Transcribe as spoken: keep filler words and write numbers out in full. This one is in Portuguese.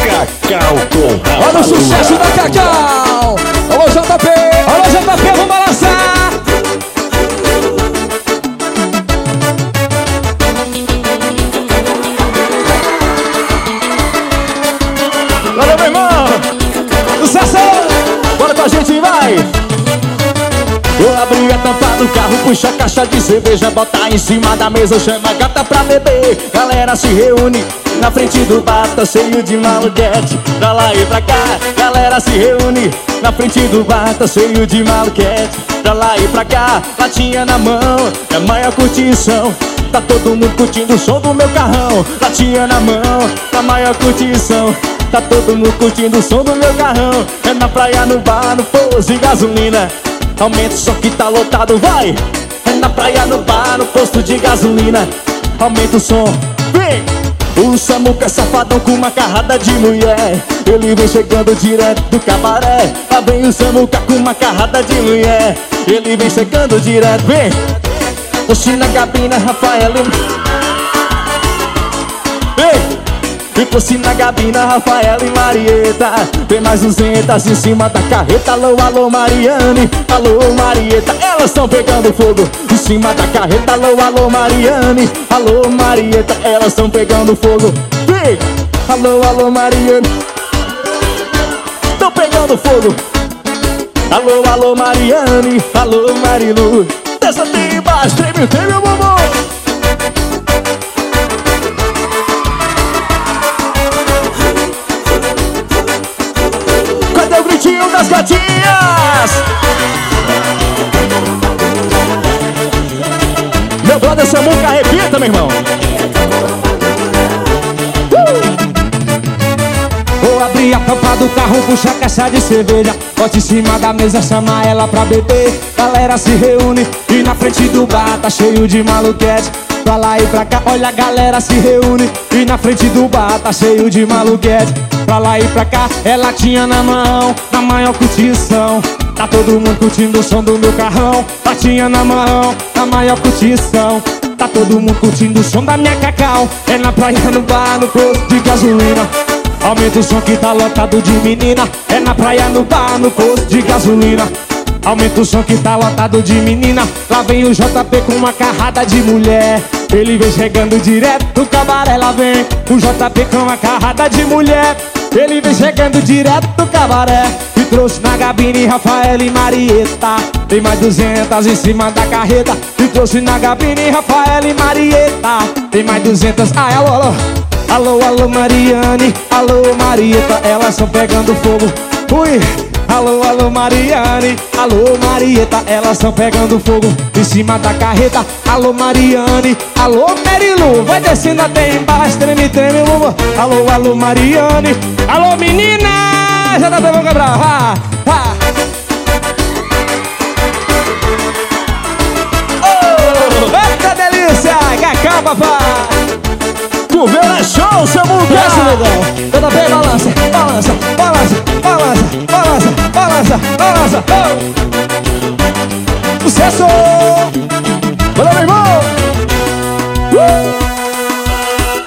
Cacau com Olha o sucesso da Cacau. Alô, J P. Alô, J P, vamos balançar. Valeu, meu irmão. Sucesso. Bora com a gente, vai. Eu abri a tampa do carro, puxa a caixa de cerveja, bota em cima da mesa, chama a gata pra beber. Galera se reúne na frente do bar, tá cheio de maluquete, pra lá e pra cá. Galera se reúne na frente do bar, tá cheio de maluquete, pra lá e pra cá. Latinha na mão, é a maior curtição, tá todo mundo curtindo o som do meu carrão. Latinha na mão, a maior curtição, tá todo mundo curtindo o som do meu carrão. É na praia, no bar, no posto de gasolina, aumenta o som que tá lotado, vai! É na praia, no bar, no posto de gasolina, aumenta o som, vem! O Samuca é safadão com uma carrada de mulher, ele vem chegando direto do cabaré. Lá vem o Samuca com uma carrada de mulher, ele vem chegando direto, vem! Oxina, Gabina, Rafael e... Vem! E por cima Gabina, Rafael e Marieta, tem mais duzentas em cima da carreta. Alô, alô, Mariane, alô, Marieta, elas estão pegando fogo em cima da carreta. Alô, alô, Mariane, alô, Marieta, elas estão pegando fogo. Vem! Alô, alô, Mariane, estão pegando fogo. Alô, alô, Mariane, alô, Marilu, desce até embaixo, treme, treme o bumbum. Cadê o gritinho das gatinhas? Meu brother Samuca, repita, meu irmão. uh! Vou abrir a tampa do carro, puxa a caixa de cerveja, bota em cima da mesa, chama ela pra beber. Galera se reúne e na frente do bar tá cheio de maluquete, pra lá e pra cá. Olha, a galera se reúne e na frente do bar tá cheio de maluquete, pra lá e pra cá. É latinha na mão, na maior curtição, tá todo mundo curtindo o som do meu carrão. Latinha na mão, na maior curtição, tá todo mundo curtindo o som da minha Cacau. É na praia, no bar, no posto de gasolina, aumenta o som que tá lotado de menina. É na praia, no bar, no posto de gasolina, aumenta o som que tá lotado de menina. Lá vem o J P com uma carrada de mulher, ele vem chegando direto do cabaré. Lá vem o J P com uma carrada de mulher, ele vem chegando direto do cabaré. E trouxe na Gabine, Rafael e Marieta, tem mais duzentas em cima da carreta. E trouxe na Gabine, Rafael e Marieta, tem mais duzentas. Ai, alô, alô. Alô, alô, Mariane, alô, Marieta, elas estão pegando fogo. Ui! Alô, alô, Mariane, alô, Marieta, elas estão pegando fogo em cima da carreta. Alô, Mariane, alô, Marilu, vai descendo até embaixo, treme, treme, vamos. Alô, alô, Mariane, alô, menina, já tá pegando quebrar, ha, ha. Oh, eita delícia, Cacau, papai. Coveira é show, Samuca! Desce, legal. Toda vez balança, balança, balança, balança, balança, balança, balança. Oh!